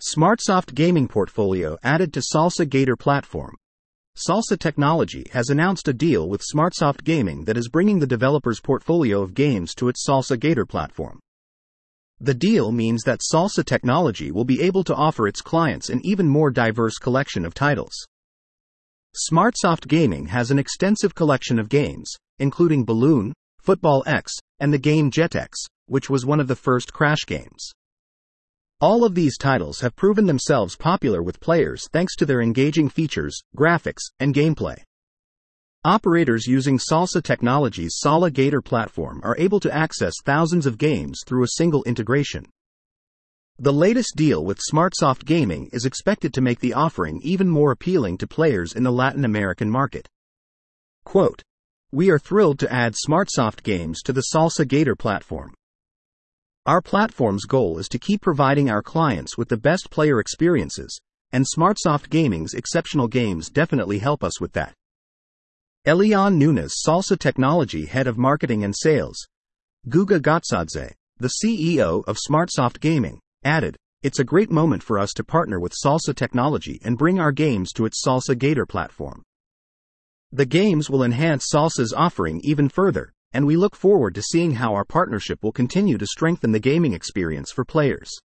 SmartSoft Gaming Portfolio added to Salsa Gator platform. Salsa Technology has announced a deal with SmartSoft Gaming that is bringing the developer's portfolio of games to its Salsa Gator platform. The deal means that Salsa Technology will be able to offer its clients an even more diverse collection of titles. SmartSoft Gaming has an extensive collection of games, including Balloon, Football X, and the game JetX, which was one of the first Crash games. All of these titles have proven themselves popular with players thanks to their engaging features, graphics, and gameplay. Operators using Salsa Technology's Salsa Gator platform are able to access thousands of games through a single integration. The latest deal with SmartSoft Gaming is expected to make the offering even more appealing to players in the Latin American market. Quote, "We are thrilled to add SmartSoft games to the Salsa Gator platform. Our platform's goal is to keep providing our clients with the best player experiences, and SmartSoft Gaming's exceptional games definitely help us with that." Elian Nunes, Salsa Technology Head of Marketing and Sales, Guga Gotsadze, the CEO of SmartSoft Gaming, added, "It's a great moment for us to partner with Salsa Technology and bring our games to its Salsa Gator platform. The games will enhance Salsa's offering even further, and we look forward to seeing how our partnership will continue to strengthen the gaming experience for players."